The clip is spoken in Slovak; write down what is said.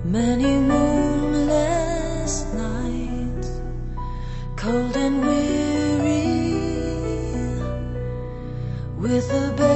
Many moonless nights, cold and weary, with a